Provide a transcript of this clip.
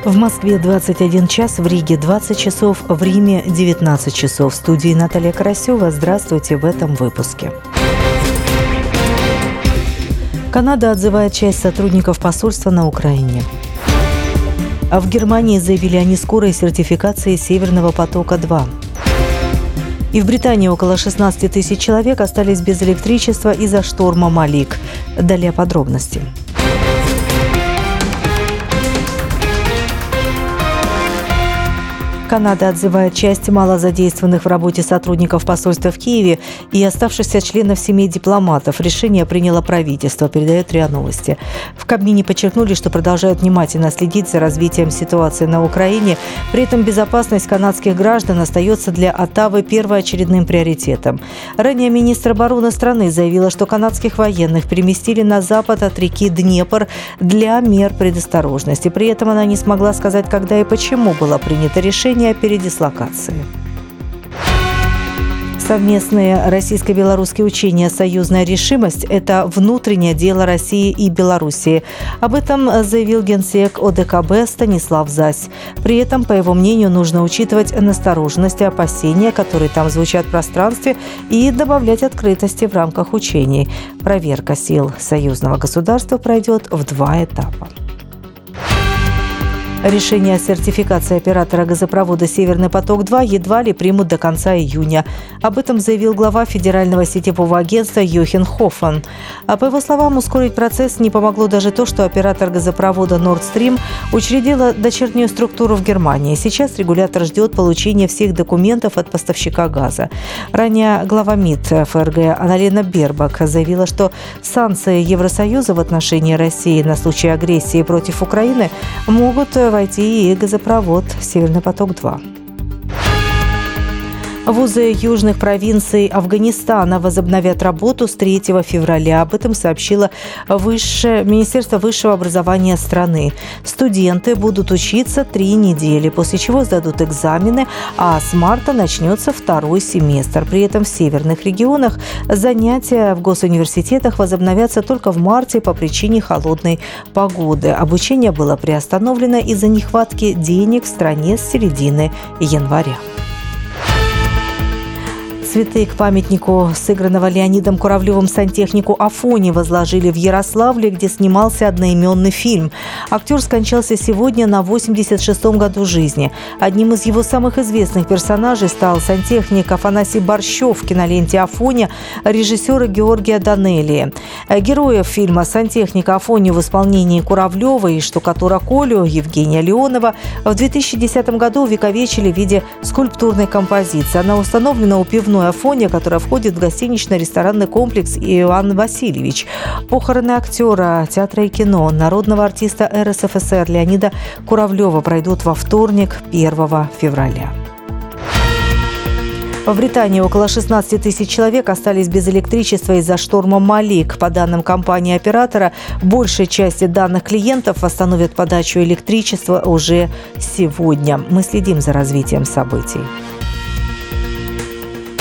В Москве 21 час, в Риге 20 часов, в Риме 19 часов. В студии Наталья Карасева. Здравствуйте в этом выпуске. Канада отзывает часть сотрудников посольства на Украине. А в Германии заявили о нескорой сертификации «Северного потока-2». И в Британии около 16 тысяч человек остались без электричества из-за шторма Малик. Далее подробности. Канада отзывает часть малозадействованных в работе сотрудников посольства в Киеве и оставшихся членов семей дипломатов. Решение приняло правительство, передает РИА Новости. В Кабмине подчеркнули, что продолжают внимательно следить за развитием ситуации на Украине. При этом безопасность канадских граждан остается для Оттавы первоочередным приоритетом. Ранее министр обороны страны заявила, что канадских военных переместили на запад от реки Днепр для мер предосторожности. При этом она не смогла сказать, когда и почему было принято решение о передислокации. Совместные российско-белорусские учения «Союзная решимость» – это внутреннее дело России и Белоруссии. Об этом заявил генсек ОДКБ Станислав Зась. При этом, по его мнению, нужно учитывать настороженность и опасения, которые там звучат в пространстве, и добавлять открытости в рамках учений. Проверка сил союзного государства пройдет в 2 этапа. Решение о сертификации оператора газопровода «Северный поток-2» едва ли примут до конца июня. Об этом заявил глава Федерального сетевого агентства Йохен Хоффман. А по его словам, ускорить процесс не помогло даже то, что оператор газопровода Nord Stream учредила дочернюю структуру в Германии. Сейчас регулятор ждет получения всех документов от поставщика газа. Ранее глава МИД ФРГ Анналена Бербак заявила, что санкции Евросоюза в отношении России на случай агрессии против Украины могут войти и газопровод «Северный поток-2». Вузы южных провинций Афганистана возобновят работу с 3 февраля. Об этом сообщило Министерство высшего образования страны. Студенты будут учиться 3 недели, после чего сдадут экзамены, а с марта начнется 2-й семестр. При этом в северных регионах занятия в госуниверситетах возобновятся только в марте по причине холодной погоды. Обучение было приостановлено из-за нехватки денег в стране с середины января. Цветы к памятнику сыгранного Леонидом Куравлевым сантехнику Афоне возложили в Ярославле, где снимался одноименный фильм. Актер скончался сегодня на 86-м году жизни. Одним из его самых известных персонажей стал сантехник Афанасий Борщев в киноленте «Афоня» режиссера Георгия Данелии. Героев фильма «Сантехника Афоню» в исполнении Куравлева и штукатура Колю Евгения Леонова в 2010 году увековечили в виде скульптурной композиции. Она установлена у пивной Афоня, которая входит в гостинично-ресторанный комплекс Иоанн Васильевич. Похороны актера театра и кино, народного артиста РСФСР Леонида Куравлева пройдут во вторник, 1 февраля. В Британии около 16 тысяч человек остались без электричества из-за шторма Малик. По данным компании-оператора, большей части данных клиентов восстановят подачу электричества уже сегодня. Мы следим за развитием событий.